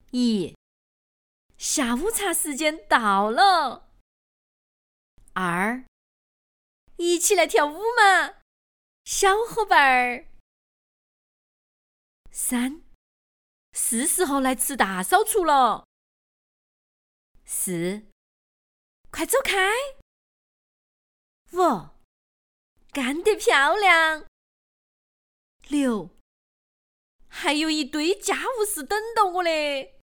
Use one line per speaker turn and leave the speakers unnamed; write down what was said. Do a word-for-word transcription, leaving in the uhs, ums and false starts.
一，下午茶时间到了。二，一起来跳舞嘛，小伙伴儿。三，是时候来吃大扫除了。四，快走开。五，干得漂亮。六，还有一堆家务事等到我嘞。